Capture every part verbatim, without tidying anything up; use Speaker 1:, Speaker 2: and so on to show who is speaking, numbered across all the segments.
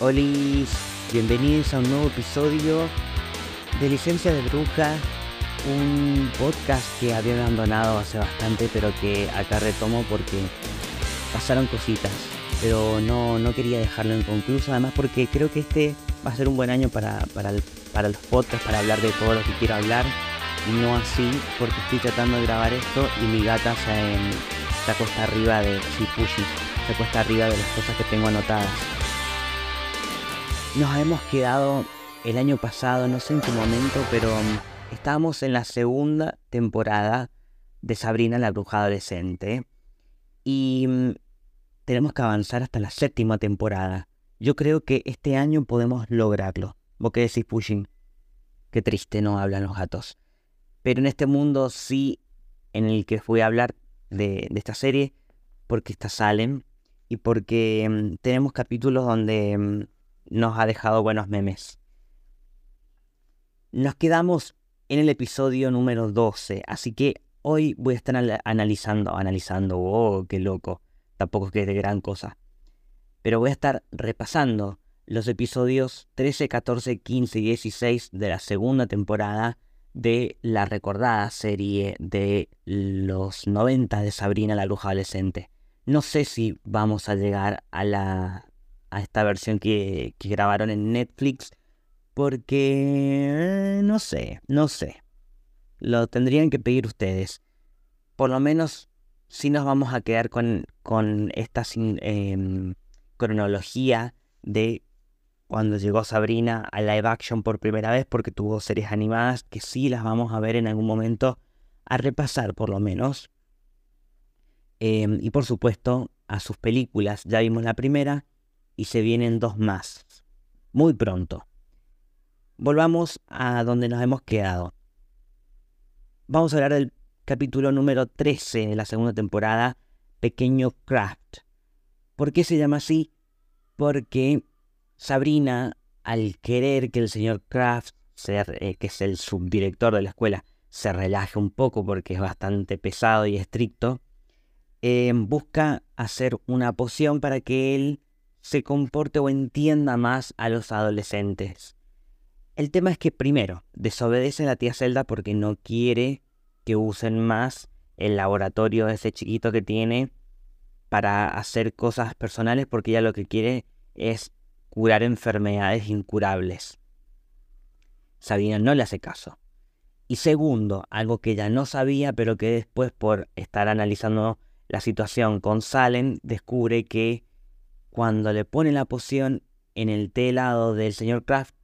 Speaker 1: Olis, bienvenidos a un nuevo episodio de Licencia de Bruja, un podcast que había abandonado hace bastante, pero que acá retomo porque pasaron cositas, pero no, no quería dejarlo inconcluso, además porque creo que este va a ser un buen año para, para, el, para los podcasts, para hablar de todo lo que quiero hablar, y no así porque estoy tratando de grabar esto y mi gata se, se acuesta arriba de, sí, Pushy, se acuesta arriba de las cosas que tengo anotadas. Nos hemos quedado el año pasado, no sé en qué momento, pero um, estábamos en la segunda temporada de Sabrina la Bruja Adolescente y um, tenemos que avanzar hasta la séptima temporada. Yo creo que este año podemos lograrlo. ¿Vos qué decís, Pushing? Qué triste no hablan los gatos. Pero en este mundo sí, en el que voy a hablar de, de esta serie, porque está Salem y porque um, tenemos capítulos donde Um, nos ha dejado buenos memes. Nos quedamos en el episodio número doce, así que hoy voy a estar al- analizando, analizando, oh, qué loco, tampoco es que es de gran cosa, pero voy a estar repasando los episodios trece, catorce, quince y dieciséis de la segunda temporada de la recordada serie de los noventa de Sabrina la Bruja Adolescente. No sé si vamos a llegar a la... a esta versión que, que grabaron en Netflix, porque eh, no sé, no sé, lo tendrían que pedir ustedes. Por lo menos si nos vamos a quedar con, con esta sin- em, cronología de cuando llegó Sabrina a live action por primera vez, porque tuvo series animadas que sí las vamos a ver en algún momento, a repasar por lo menos. Em, y por supuesto a sus películas. Ya vimos la primera y se vienen dos más, muy pronto. Volvamos a donde nos hemos quedado. Vamos a hablar del capítulo número trece de la segunda temporada, Pequeño Kraft. ¿Por qué se llama así? Porque Sabrina, al querer que el señor Kraft, ser, eh, que es el subdirector de la escuela, se relaje un poco porque es bastante pesado y estricto, eh, busca hacer una poción para que él se comporte o entienda más a los adolescentes. El tema es que primero desobedece a la tía Zelda porque no quiere que usen más el laboratorio de ese chiquito que tiene para hacer cosas personales, porque ella lo que quiere es curar enfermedades incurables. Sabrina no le hace caso. Y segundo, algo que ella no sabía, pero que después por estar analizando la situación con Salem, descubre que cuando le pone la poción en el té helado del señor Kraft,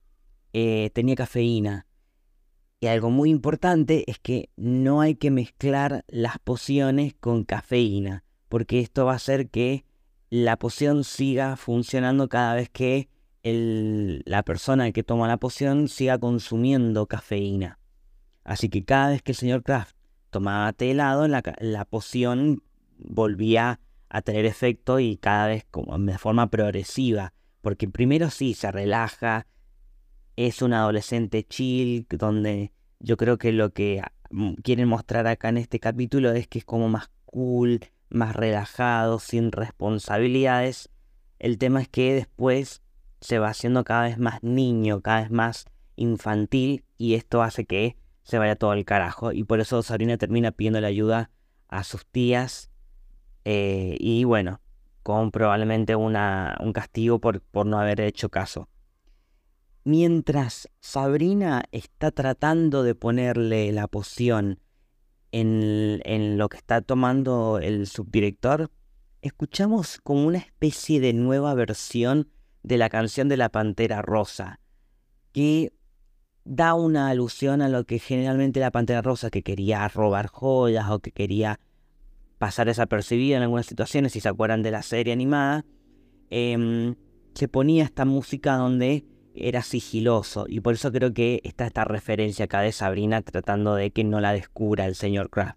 Speaker 1: eh, tenía cafeína. Y algo muy importante es que no hay que mezclar las pociones con cafeína, porque esto va a hacer que la poción siga funcionando cada vez que el, la persona que toma la poción siga consumiendo cafeína. Así que cada vez que el señor Kraft tomaba té helado, la, la poción volvía a tener efecto y cada vez como de forma progresiva. Porque primero sí se relaja, es un adolescente chill, donde yo creo que lo que quieren mostrar acá en este capítulo es que es como más cool, más relajado, sin responsabilidades. El tema es que después se va haciendo cada vez más niño, cada vez más infantil, y esto hace que se vaya todo al carajo, y por eso Sabrina termina pidiendo la ayuda a sus tías, eh, y bueno, con probablemente una, un castigo por, por no haber hecho caso. Mientras Sabrina está tratando de ponerle la poción en, en lo que está tomando el subdirector, escuchamos como una especie de nueva versión de la canción de la Pantera Rosa, que da una alusión a lo que generalmente la Pantera Rosa, que quería robar joyas o que quería pasar desapercibida en algunas situaciones, si se acuerdan de la serie animada, eh, se ponía esta música donde era sigiloso, y por eso creo que está esta referencia acá de Sabrina tratando de que no la descubra el señor Kraft.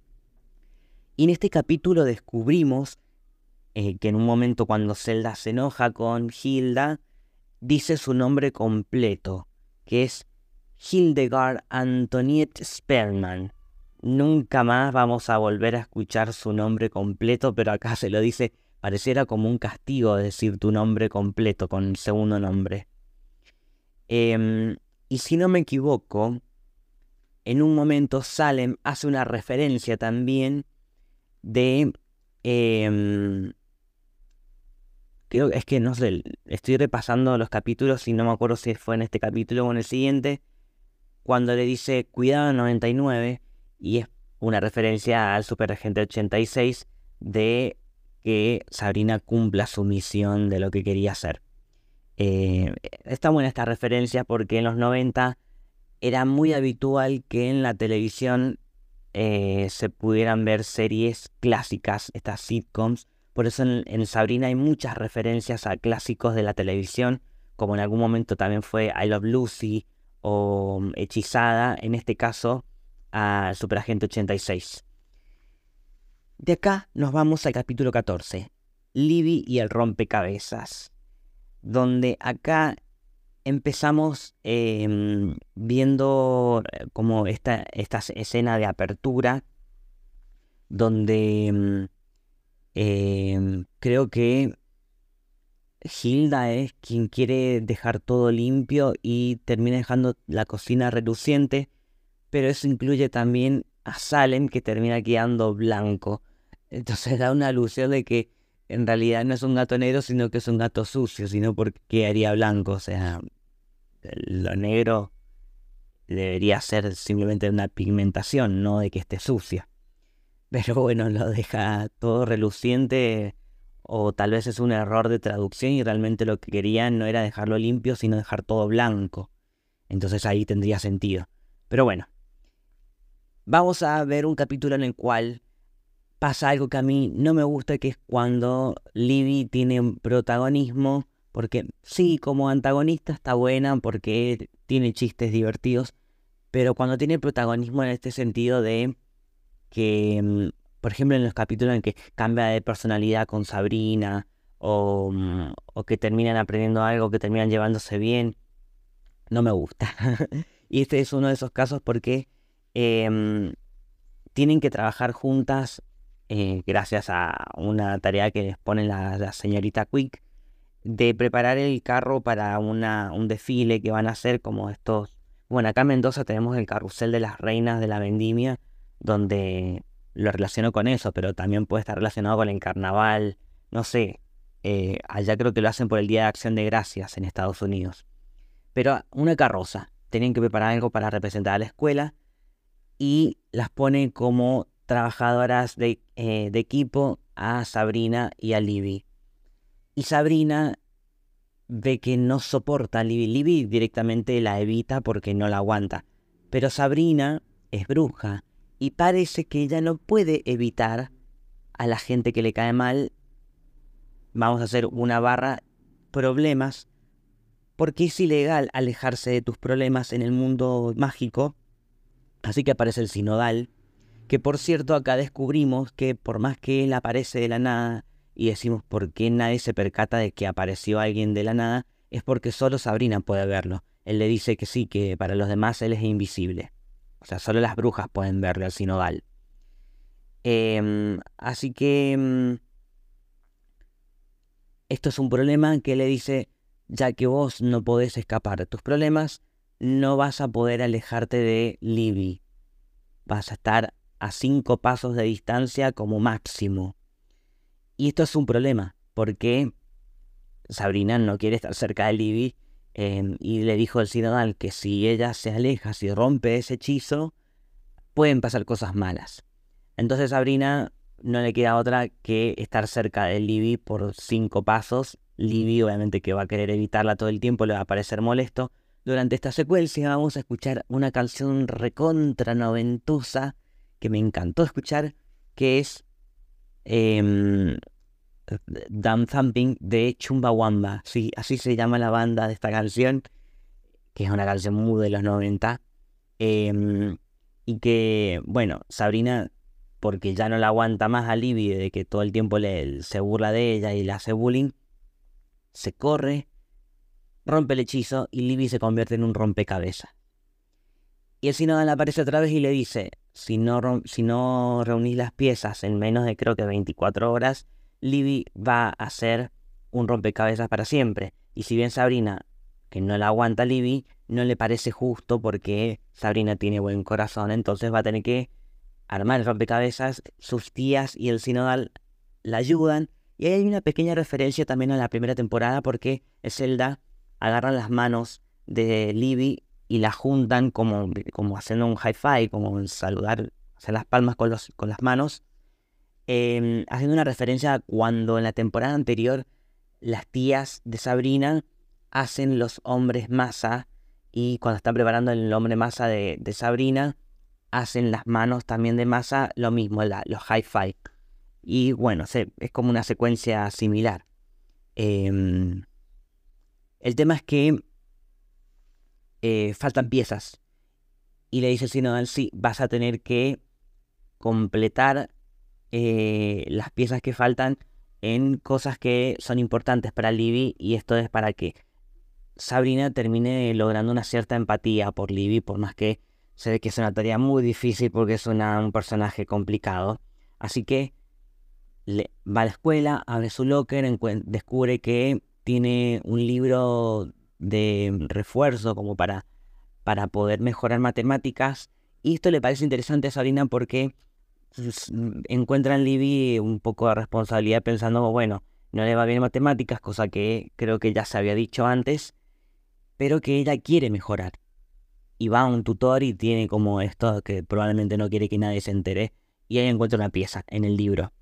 Speaker 1: Y en este capítulo descubrimos eh, que en un momento cuando Zelda se enoja con Hilda, dice su nombre completo, que es Hildegard Antoniette Sperman. Nunca más vamos a volver a escuchar su nombre completo, pero acá se lo dice Pareciera como un castigo decir tu nombre completo con el segundo nombre. Eh, y si no me equivoco, en un momento Salem hace una referencia también de... Eh, creo es que no sé, estoy repasando los capítulos y no me acuerdo si fue en este capítulo o en el siguiente, cuando le dice Cuidado noventa y nueve, y es una referencia al Superagente ochenta y seis de que Sabrina cumpla su misión de lo que quería hacer. Eh, está buena esta referencia porque en los noventa era muy habitual que en la televisión eh, se pudieran ver series clásicas, estas sitcoms. Por eso en, en Sabrina hay muchas referencias a clásicos de la televisión, como en algún momento también fue I Love Lucy o Hechizada, en este caso a Superagente ochenta y seis. De acá nos vamos al capítulo catorce, Libby y el rompecabezas, donde acá empezamos eh, viendo como esta, esta escena de apertura, donde eh, creo que Hilda es quien quiere dejar todo limpio y termina dejando la cocina reluciente, pero eso incluye también a Salem, que termina quedando blanco. Entonces da una alusión de que en realidad no es un gato negro, sino que es un gato sucio, sino porque quedaría blanco. O sea, lo negro debería ser simplemente una pigmentación, no de que esté sucio. Pero bueno, lo deja todo reluciente, o tal vez es un error de traducción y realmente lo que querían no era dejarlo limpio, sino dejar todo blanco. Entonces ahí tendría sentido. Pero bueno, vamos a ver un capítulo en el cual pasa algo que a mí no me gusta, que es cuando Libby tiene un protagonismo, porque sí, como antagonista está buena porque tiene chistes divertidos, pero cuando tiene protagonismo en este sentido de que, por ejemplo, en los capítulos en que cambia de personalidad con Sabrina, o, o que terminan aprendiendo algo, que terminan llevándose bien, no me gusta. Y este es uno de esos casos porque eh, tienen que trabajar juntas eh, gracias a una tarea que les pone la, la señorita Quick, de preparar el carro para una, un desfile que van a hacer como estos... Bueno, acá en Mendoza tenemos el carrusel de las reinas de la vendimia, donde lo relaciono con eso, pero también puede estar relacionado con el carnaval, no sé. Eh, allá creo que lo hacen por el Día de Acción de Gracias en Estados Unidos. Pero una carroza, tenían que preparar algo para representar a la escuela y las pone como trabajadoras de, eh, de equipo a Sabrina y a Libby. Y Sabrina ve que no soporta a Libby. Libby directamente la evita porque no la aguanta. Pero Sabrina es bruja y parece que ella no puede evitar a la gente que le cae mal. Vamos a hacer una barra problemas, porque es ilegal alejarse de tus problemas en el mundo mágico. Así que aparece el sinodal, que por cierto acá descubrimos que por más que él aparece de la nada y decimos por qué nadie se percata de que apareció alguien de la nada, es porque solo Sabrina puede verlo. Él le dice que sí, que para los demás él es invisible. O sea, solo las brujas pueden verlo al sinodal. Eh, así que eh, esto es un problema que le dice, ya que vos no podés escapar de tus problemas, no vas a poder alejarte de Libby. Vas a estar a cinco pasos de distancia como máximo. Y esto es un problema, porque Sabrina no quiere estar cerca de Libby, eh, y le dijo el sinodal que si ella se aleja, si rompe ese hechizo, pueden pasar cosas malas. Entonces Sabrina no le queda otra que estar cerca de Libby por cinco pasos. Libby obviamente que va a querer evitarla todo el tiempo, le va a parecer molesto. Durante esta secuencia vamos a escuchar una canción recontra noventosa que me encantó escuchar, que es eh, Dumb Thumping de Chumbawamba. Sí, así se llama la banda de esta canción, que es una canción muy de los noventa. Eh, y que, bueno, Sabrina, porque ya no la aguanta más a Libby, de que todo el tiempo le, se burla de ella y le hace bullying, se corre, rompe el hechizo y Libby se convierte en un rompecabezas. Y el sinodal aparece otra vez y le dice, si no, si no reunís las piezas en menos de creo que veinticuatro horas, Libby va a ser un rompecabezas para siempre. Y si bien Sabrina, que no la aguanta a Libby, no le parece justo porque Sabrina tiene buen corazón, entonces va a tener que armar el rompecabezas. Sus tías y el sinodal la ayudan. Y ahí hay una pequeña referencia también a la primera temporada porque Zelda agarra las manos de Libby y la juntan como, como haciendo un high five, como saludar, hacer las palmas con, los, con las manos, eh, haciendo una referencia a cuando en la temporada anterior las tías de Sabrina hacen los hombres masa y cuando están preparando el hombre masa de, de Sabrina, hacen las manos también de masa, lo mismo, la, los high five. Y bueno, se, es como una secuencia similar. Eh, el tema es que eh, faltan piezas. Y le dice el sinodal, sí, vas a tener que completar eh, las piezas que faltan en cosas que son importantes para Libby. Y esto es para que Sabrina termine logrando una cierta empatía por Libby, por más que se ve que es una tarea muy difícil porque es una, un personaje complicado. Así que le, va a la escuela, abre su locker, descubre que tiene un libro de refuerzo como para, para poder mejorar matemáticas. Y esto le parece interesante a Sabrina porque encuentra en Libby un poco de responsabilidad pensando, bueno, no le va bien en matemáticas, cosa que creo que ya se había dicho antes, pero que ella quiere mejorar. Y va a un tutor y tiene como esto que probablemente no quiere que nadie se entere. Y ahí encuentra una pieza en el libro.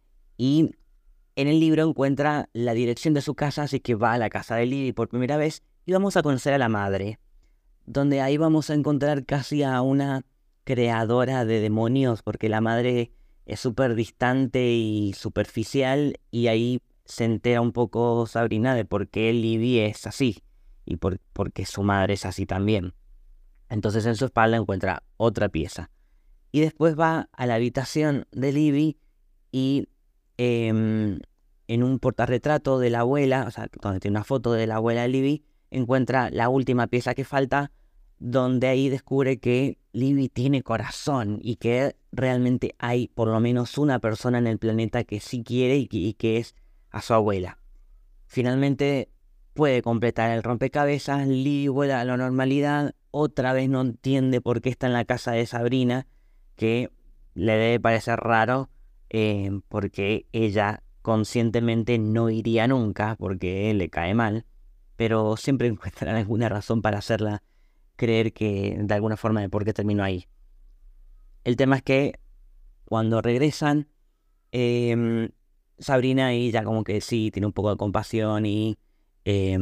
Speaker 1: Y en el libro encuentra la dirección de su casa, así que va a la casa de Libby por primera vez y vamos a conocer a la madre, donde ahí vamos a encontrar casi a una creadora de demonios, porque la madre es súper distante y superficial, y ahí se entera un poco Sabrina de por qué Libby es así, y por, porque su madre es así también. Entonces en su espalda encuentra otra pieza. Y después va a la habitación de Libby y eh, en un portarretrato de la abuela, o sea, donde tiene una foto de la abuela de Libby, encuentra la última pieza que falta, donde ahí descubre que Libby tiene corazón y que realmente hay por lo menos una persona en el planeta que sí quiere y que, y que es a su abuela. Finalmente puede completar el rompecabezas, Libby vuelve a la normalidad, otra vez no entiende por qué está en la casa de Sabrina, que le debe parecer raro, eh, porque ella conscientemente no iría nunca, porque le cae mal, pero siempre encuentran alguna razón para hacerla creer que de alguna forma de por qué terminó ahí. El tema es que cuando regresan, eh, Sabrina ahí ya como que sí, tiene un poco de compasión y eh,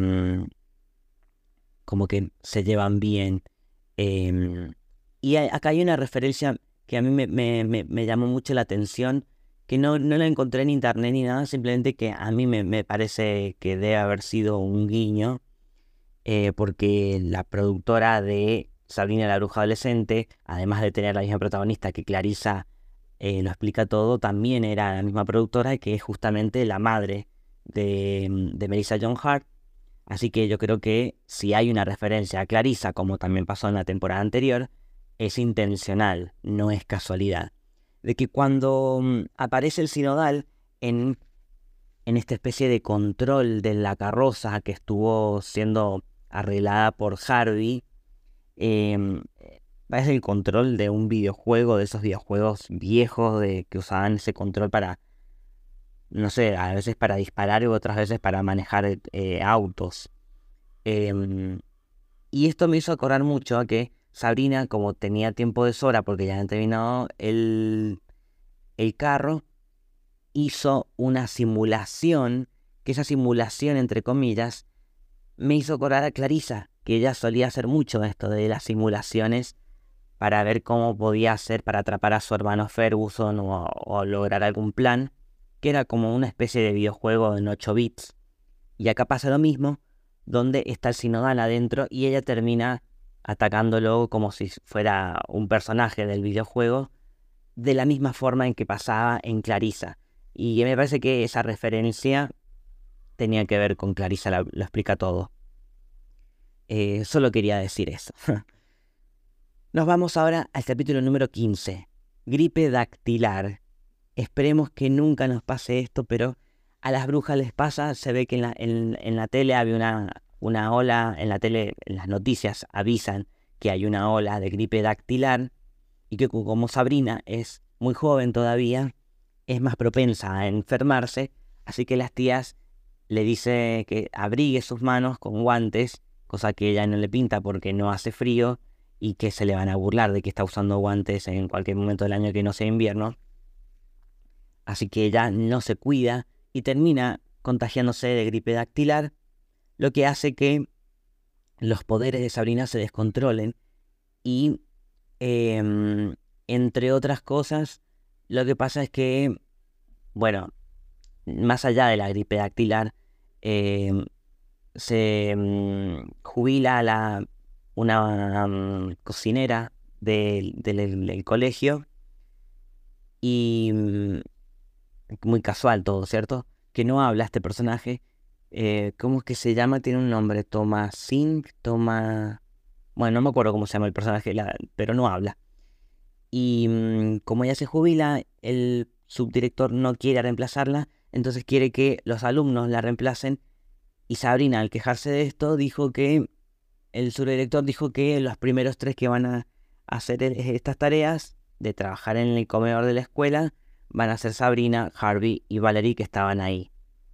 Speaker 1: como que se llevan bien. Eh, y a, acá hay una referencia que a mí me, me, me, me llamó mucho la atención, que no, no la encontré en internet ni nada, simplemente que a mí me, me parece que debe haber sido un guiño, eh, porque la productora de Sabrina la Bruja Adolescente, además de tener la misma protagonista que Clarissa eh, lo explica todo, también era la misma productora que es justamente la madre de, de Melissa Joan Hart. Así que yo creo que si hay una referencia a Clarissa, como también pasó en la temporada anterior, es intencional, no es casualidad. De que cuando mm, aparece el sinodal en, en esta especie de control de la carroza que estuvo siendo arreglada por Harvey, eh, parece el control de un videojuego, de esos videojuegos viejos de que usaban ese control para, no sé, a veces para disparar y otras veces para manejar eh, autos. Eh, y esto me hizo acordar mucho a que Sabrina, como tenía tiempo de sobra porque ya habían terminado el, el carro, hizo una simulación, que esa simulación, entre comillas, me hizo acordar a Clarissa, que ella solía hacer mucho esto de las simulaciones para ver cómo podía hacer para atrapar a su hermano Ferguson o, o lograr algún plan, que era como una especie de videojuego en ocho bits. Y acá pasa lo mismo, donde está el sinodal adentro y ella termina atacándolo como si fuera un personaje del videojuego, de la misma forma en que pasaba en Clarissa. Y me parece que esa referencia tenía que ver con Clarissa, lo, lo explica todo. Eh, solo quería decir eso. Nos vamos ahora al capítulo número quince, gripe dactilar. Esperemos que nunca nos pase esto, pero A las brujas les pasa, se ve que en la, en, en la tele había una, una ola, en la tele, en las noticias avisan que hay una ola de gripe dactilar y que como Sabrina es muy joven todavía, es más propensa a enfermarse, así que las tías le dice que abrigue sus manos con guantes, cosa que ella no le pinta porque no hace frío y que se le van a burlar de que está usando guantes en cualquier momento del año que no sea invierno. Así que ella no se cuida y termina contagiándose de gripe dactilar, lo que hace que los poderes de Sabrina se descontrolen y, eh, entre otras cosas, lo que pasa es que, bueno, más allá de la gripe dactilar, eh, se um, jubila la, una um, cocinera del, del, del colegio y um, muy casual todo, ¿cierto? Que no habla este personaje. Eh, ¿cómo es que se llama? Tiene un nombre, Thomasin, Toma... Bueno, no me acuerdo cómo se llama el personaje, la, pero no habla. Y um, como ella se jubila, el subdirector no quiere reemplazarla, entonces quiere que los alumnos la reemplacen. Y Sabrina, al quejarse de esto, dijo que el subdirector dijo que los primeros tres que van a hacer estas tareas de trabajar en el comedor de la escuela van a ser Sabrina, Harvey y Valerie, que estaban ahí.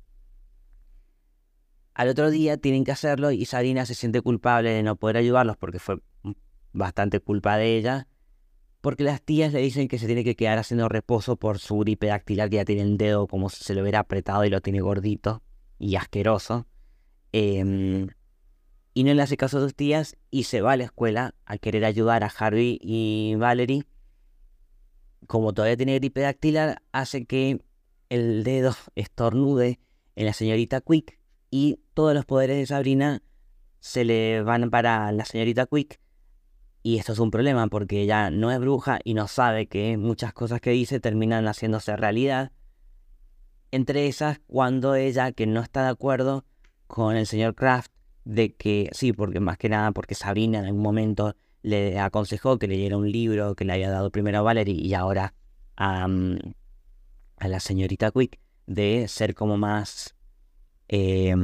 Speaker 1: Al otro día tienen que hacerlo y Sabrina se siente culpable de no poder ayudarlos porque fue bastante culpa de ella, porque las tías le dicen que se tiene que quedar haciendo reposo por su gripe dactilar, que ya tiene el dedo como si se lo hubiera apretado y lo tiene gordito y asqueroso. Eh, y no le hace caso a sus tías y se va a la escuela a querer ayudar a Harvey y Valerie. Como todavía tiene gripe dactilar, hace que el dedo estornude en la señorita Quick y todos los poderes de Sabrina se le van para la señorita Quick. Y esto es un problema porque ella no es bruja y no sabe que muchas cosas que dice terminan haciéndose realidad. Entre esas, cuando ella, que no está de acuerdo con el señor Kraft, de que sí, porque más que nada porque Sabrina en algún momento le aconsejó que leyera un libro que le había dado primero a Valerie y ahora a, um, a la señorita Quick, de ser como más eh,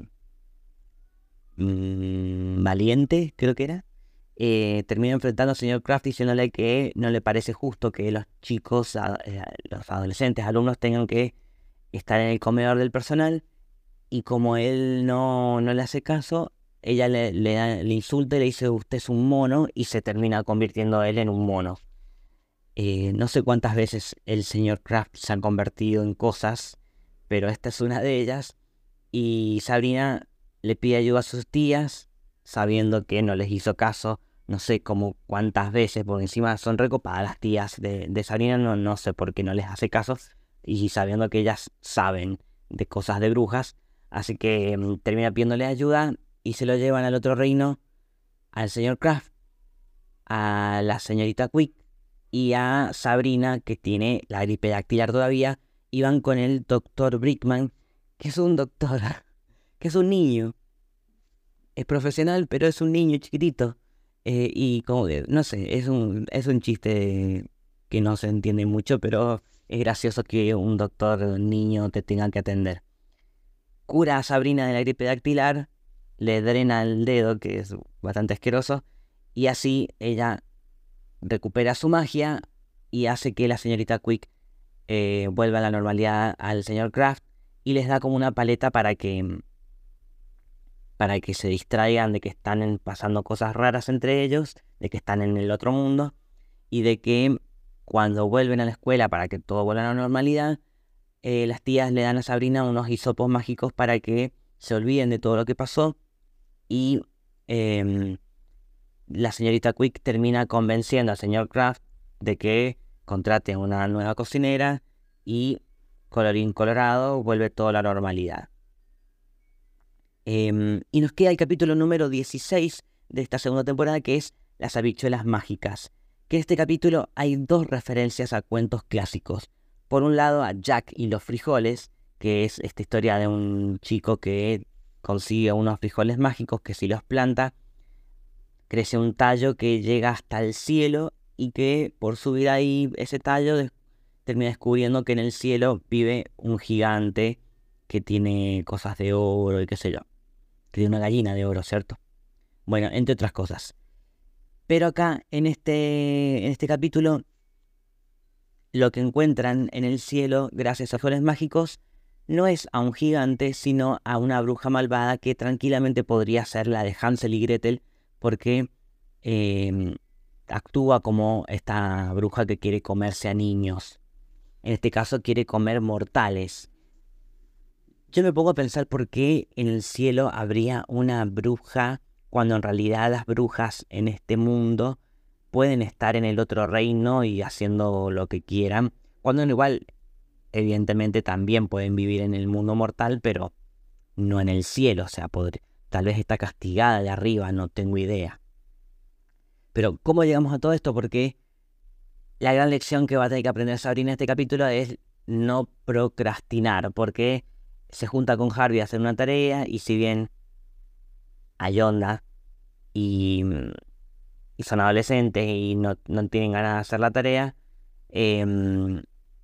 Speaker 1: um, valiente, creo que era. Eh, termina enfrentando al señor Kraft diciéndole que no le parece justo que los chicos, a, eh, los adolescentes, alumnos tengan que estar en el comedor del personal. Y como él no, no le hace caso, ella le, le, da- le insulta y le dice usted es un mono y se termina convirtiendo él en un mono. Eh, no sé cuántas veces el señor Kraft se ha convertido en cosas, pero esta es una de ellas. Y Sabrina le pide ayuda a sus tías, sabiendo que no les hizo caso, no sé cómo cuántas veces, porque encima son recopadas las tías de, de Sabrina, no, no sé por qué no les hace caso, y sabiendo que ellas saben de cosas de brujas, así que mm, termina pidiéndole ayuda y se lo llevan al otro reino, al señor Kraft, a la señorita Quick y a Sabrina, que tiene la gripe dactilar todavía, y van con el doctor Brickman, que es un doctor, que es un niño. Es profesional, pero es un niño chiquitito. Eh, y como de, no sé, es un, es un chiste que no se entiende mucho, pero es gracioso que un doctor niño te tenga que atender. Cura a Sabrina de la gripe dactilar, le drena el dedo, que es bastante asqueroso, y así ella recupera su magia y hace que la señorita Quick eh, vuelva a la normalidad al señor Kraft y les da como una paleta para que para que se distraigan de que están en- pasando cosas raras entre ellos, de que están en el otro mundo y de que cuando vuelven a la escuela para que todo vuelva a la normalidad, eh, las tías le dan a Sabrina unos hisopos mágicos para que se olviden de todo lo que pasó y em, la señorita Quick termina convenciendo al señor Kraft de que contrate una nueva cocinera y colorín colorado vuelve toda la normalidad. Eh, y nos queda el capítulo número dieciséis de esta segunda temporada, que es Las habichuelas mágicas. Que en este capítulo hay dos referencias a cuentos clásicos. Por un lado a Jack y los frijoles, que es esta historia de un chico que consigue unos frijoles mágicos que si los planta, crece un tallo que llega hasta el cielo y que por subir ahí ese tallo des- termina descubriendo que en el cielo vive un gigante que tiene cosas de oro y qué sé yo. Que tiene una gallina de oro, ¿cierto? Bueno, entre otras cosas. Pero acá, en este, en este capítulo, lo que encuentran en el cielo, gracias a frijoles mágicos, no es a un gigante, sino a una bruja malvada que tranquilamente podría ser la de Hansel y Gretel, porque eh, actúa como esta bruja que quiere comerse a niños. En este caso quiere comer mortales. Yo me pongo a pensar por qué en el cielo habría una bruja, cuando en realidad las brujas en este mundo pueden estar en el otro reino y haciendo lo que quieran, cuando igual, evidentemente, también pueden vivir en el mundo mortal, pero no en el cielo. O sea, podr- tal vez está castigada de arriba, no tengo idea. Pero ¿cómo llegamos a todo esto? Porque la gran lección que va a tener que aprender Sabrina en este capítulo es no procrastinar, porque se junta con Harvey a hacer una tarea y si bien hay onda y, y son adolescentes y no, no tienen ganas de hacer la tarea, eh,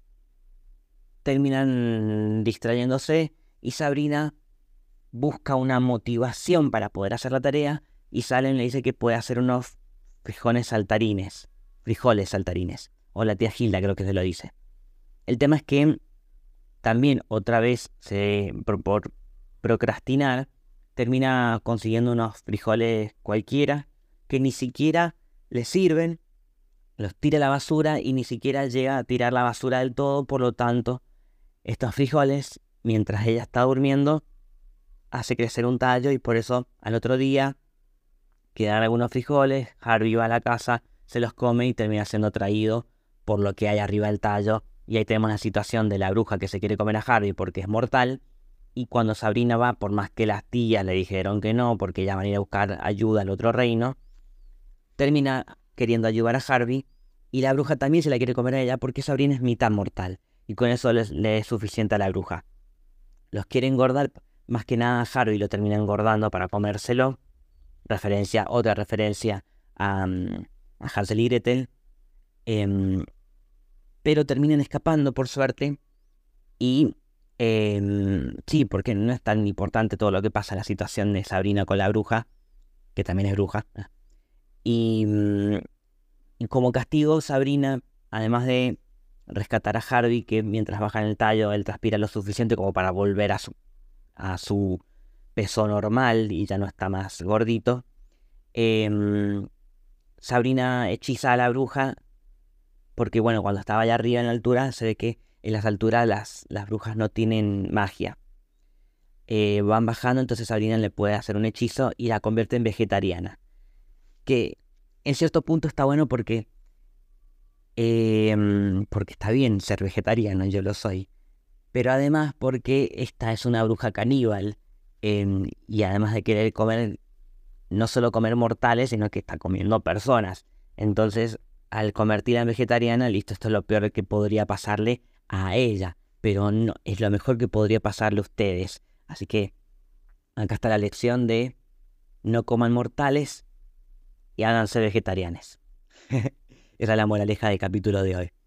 Speaker 1: terminan distrayéndose y Sabrina busca una motivación para poder hacer la tarea y Salem le dice que puede hacer unos frijoles saltarines, frijoles saltarines, o la tía Hilda creo que se lo dice. El tema es que también otra vez se, por, por procrastinar, termina consiguiendo unos frijoles cualquiera que ni siquiera le sirven, los tira a la basura y ni siquiera llega a tirar la basura del todo. Por lo tanto, estos frijoles, mientras ella está durmiendo, hace crecer un tallo y por eso al otro día quedan algunos frijoles, Harvey va a la casa, se los come y termina siendo traído por lo que hay arriba del tallo. Y ahí tenemos la situación de la bruja que se quiere comer a Harvey porque es mortal. Y cuando Sabrina va, por más que las tías le dijeron que no, porque ella va a ir a buscar ayuda al otro reino, termina queriendo ayudar a Harvey. Y la bruja también se la quiere comer a ella porque Sabrina es mitad mortal. Y con eso le, le es suficiente a la bruja. Los quiere engordar, más que nada a Harvey lo termina engordando para comérselo. Referencia, otra referencia a, a Hansel y Gretel. Eh, pero terminan escapando por suerte y eh, sí, porque no es tan importante todo lo que pasa en la situación de Sabrina con la bruja, que también es bruja. Y, y como castigo, Sabrina, además de rescatar a Harvey, que mientras baja en el tallo él transpira lo suficiente como para volver a su, a su peso normal y ya no está más gordito, eh, Sabrina hechiza a la bruja. Porque bueno, cuando estaba allá arriba en la altura, se ve que en las alturas las, las brujas no tienen magia. Eh, van bajando, entonces Sabrina le puede hacer un hechizo y la convierte en vegetariana. Que en cierto punto está bueno porque... Eh, porque está bien ser vegetariano, yo lo soy. Pero además porque esta es una bruja caníbal. Eh, y además de querer comer, no solo comer mortales, sino que está comiendo personas. Entonces, al convertirla en vegetariana, listo, esto es lo peor que podría pasarle a ella, pero no, es lo mejor que podría pasarle a ustedes. Así que acá está la lección de no coman mortales y háganse vegetarianos. Esa es la moraleja del capítulo de hoy.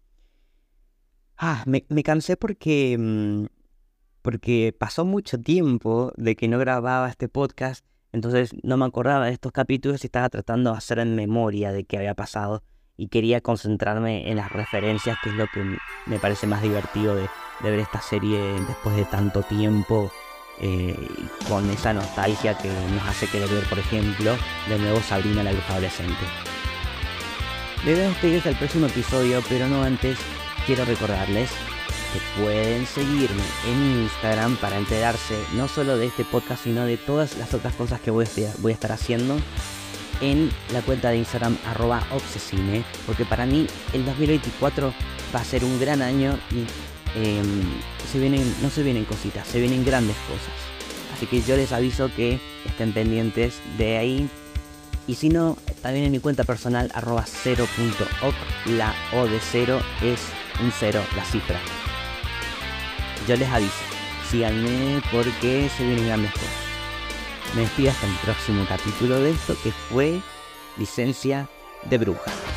Speaker 1: Ah, me, me cansé porque, mmm, porque pasó mucho tiempo de que no grababa este podcast, entonces no me acordaba de estos capítulos y estaba tratando de hacer en memoria de qué había pasado. Y quería concentrarme en las referencias, que es lo que me parece más divertido de, de ver esta serie después de tanto tiempo, eh, con esa nostalgia que nos hace querer ver, por ejemplo, de nuevo Sabrina la bruja adolescente. Me voy a despedir hasta el próximo episodio, pero no antes quiero recordarles que pueden seguirme en Instagram para enterarse no solo de este podcast, sino de todas las otras cosas que voy a estar, voy a estar haciendo en la cuenta de Instagram arroba obsesine, porque para mí el dos mil veinticuatro va a ser un gran año y eh, se vienen, no se vienen cositas, se vienen grandes cosas. Así que yo les aviso que estén pendientes de ahí. Y si no, también en mi cuenta personal arroba cero punto oc, la O de cero es un cero, la cifra. Yo les aviso, síganme porque se vienen grandes cosas. Me despido hasta el próximo capítulo de esto que fue Licencia de Bruja.